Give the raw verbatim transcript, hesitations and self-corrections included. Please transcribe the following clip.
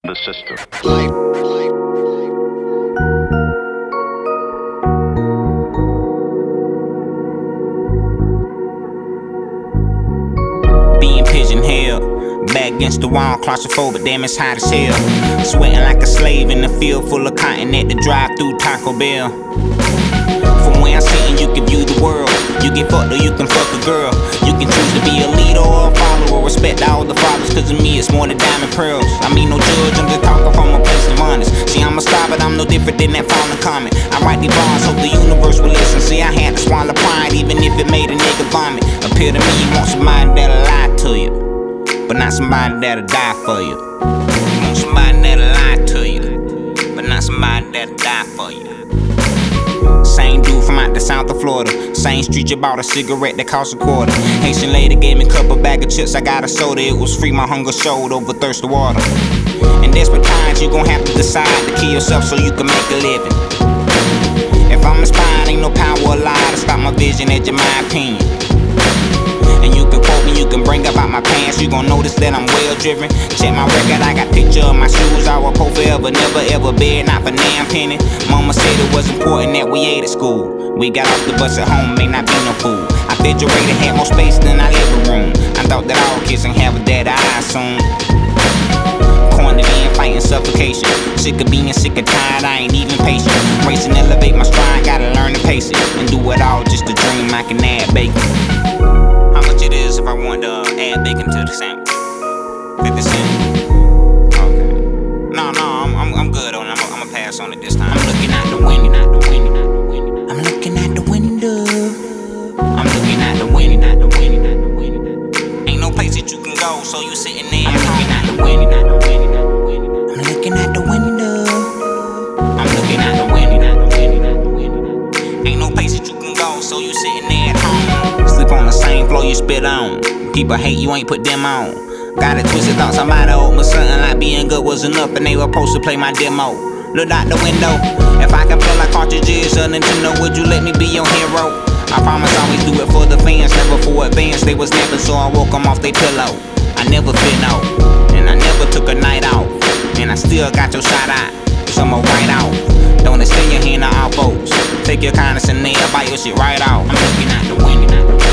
The system. Being pigeon-held, back against the wall, claustrophobic, damn it's hot as hell. Sweating like a slave in a field full of cotton at the drive-through Taco Bell. From where I'm sitting, you can view the world. You get fucked or you can fuck a girl. You can choose to be a leader or a follower. Respect all the fathers, cause of me it's more than diamond pearls. I mean no judge, I'm just talking from a place of honest. See, I'm a star, but I'm no different than that fallen comet. I write these bars, hope the universe will listen. See, I had to swallow pride, even if it made a nigga vomit. Appear to me you want somebody that'll lie to you, but not somebody that'll die for you. You want somebody that'll lie to you, but not somebody that'll die for you. Same dude from out the south of Florida. Same street you bought a cigarette that cost a quarter. Haitian lady gave me a couple bag of chips, I got a soda. It was free, my hunger showed over thirst of water. In desperate times you gon' have to decide to kill yourself so you can make a living. If I'm inspired, ain't no power or lie to stop my vision, that's just my opinion. And you can quote me, you can bring up out my pants, you gon' notice that I'm well driven. Check my record, I got picture of my shoes, I will pour forever, never ever bed, not for damn penny. Mama said it was important that we ate at school. We got off the bus at home, may not be no fool. I refrigerator had more space than our living room. I thought that all kids can have a dad, I assume. Cornered in, fighting suffocation. Sick of being sick and tired, I ain't even patient. Racing, elevate my stride, gotta learn to pace it. And do it all just to dream I can add bacon. How much it is if I want to uh, add bacon to the sandwich? fifty cents. Okay. No, no, I'm, I'm, I'm good on it. I'm, I'm gonna pass on it this time. I'm looking out the window, out the window. I'm looking out the window. I'm looking out the window, out the window, out the window. Ain't no place that you can go, so you sitting there. I'm looking out the window, out the window. I'm looking out the window. I'm looking out the window, out the window, out the window. Ain't no place that you can go, so you sitting there at home. Sleep on the same floor you spit on. People hate you, ain't put them on. Got it twisted, thought somebody owed me something like being good was enough, and they were supposed to play my demo. Look out the window. If I can play like cartridges or Nintendo, would you let me be your hero? I promise always do it for the fans, never for advance. They was never, so I woke them off they pillow. I never fit out, and I never took a night out, and I still got your shot out. So I'ma white out. Don't extend your hand to our folks. Take your kindness and nail, bite your shit right out. I'm looking out the window.